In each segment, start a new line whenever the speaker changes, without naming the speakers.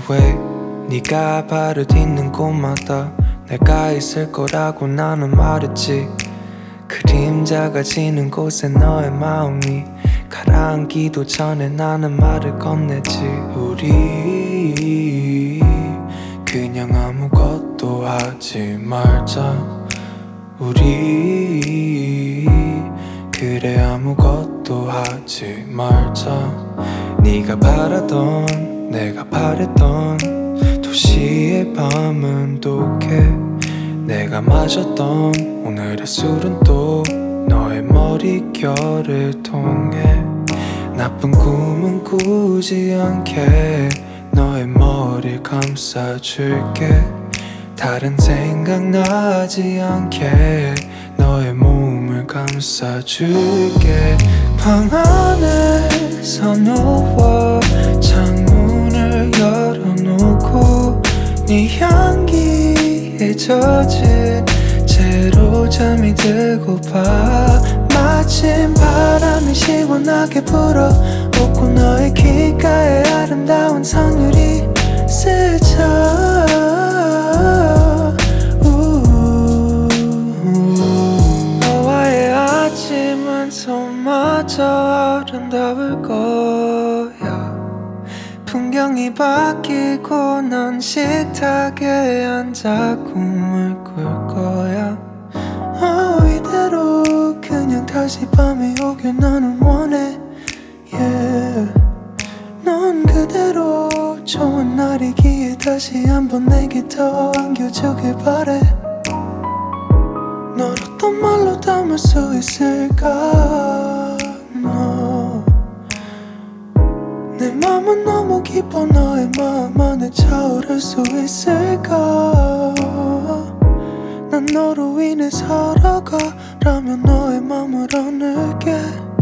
away. 네가 발을 딛는 곳마다 내가 있을 거라고 나는 말했지. 그림자가 지는 곳에 너의 마음이 가라앉기도 전에 나는 말을 건네지. 우리 그냥 아무것도 하지 말자. 우리 그래 아무것도 하지 말자. 네가 바라던 내가 바랬던 도시의 밤은 독해. 내가 마셨던 오늘의 술은 또 너의 머릿결을 통해. 나쁜 꿈은 꾸지 않게 너의 머리를 감싸줄게. 다른 생각 나지 않게 너의 몸을 감싸줄게. 방 안에서 누워 창문을 열어놓고 네 향기에 젖은 채로 잠이 들고봐. 마침 바람이 시원하게 불어오고 너의 귓가에 아름다운 선율이 스쳐. 너와의 아침은 손마저 아름다울 거야. 풍경이 바뀌고 넌 식탁에 앉아 꿈을 꿀 거야. 이대로 그냥 다시 밤이 오길 나는 원해. yeah. 넌 그대로 좋은 날이기에 다시 한번 내게 더 안겨주길 바래. 널 어떤 말로 담을 수 있을까. no. 내 맘은 너무 깊어 너의 마음 안에 차오를 수 있을까. 난 너로 인해 살아가라면 너의 맘을 안을게.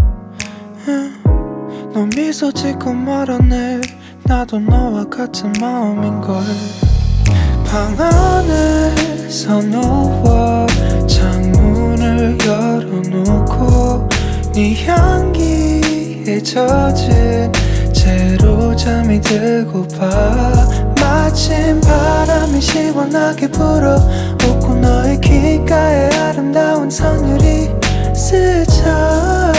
너 미소 짓고 말하네. 나도 너와 같은 마음인걸. 방 안에서 누워 창문을 열어놓고 네 향기에 젖은 채로 잠이 들고봐. 마침 바람이 시원하게 불어오고 너의 귓가에 아름다운 선율이 스쳐.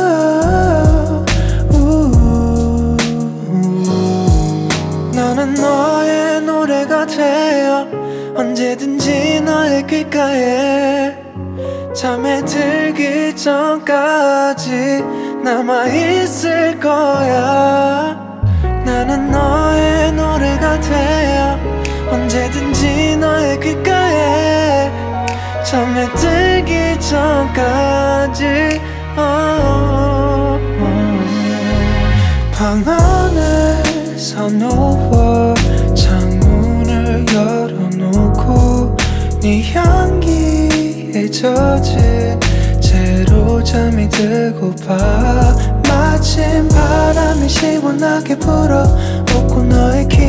나는 너의 노래가 되어 언제든지 너의 귓가에 잠에 들기 전까지 남아있을 거야. 나는 너의 노래가 되어 언제든지 너의 귓가에 잠에 들기 전까지. 방 안에서 누워 창문을 열어놓고 네 향기에 젖은 채로 잠이 들고봐. 마침 바람이 시원하게 불어오고 너의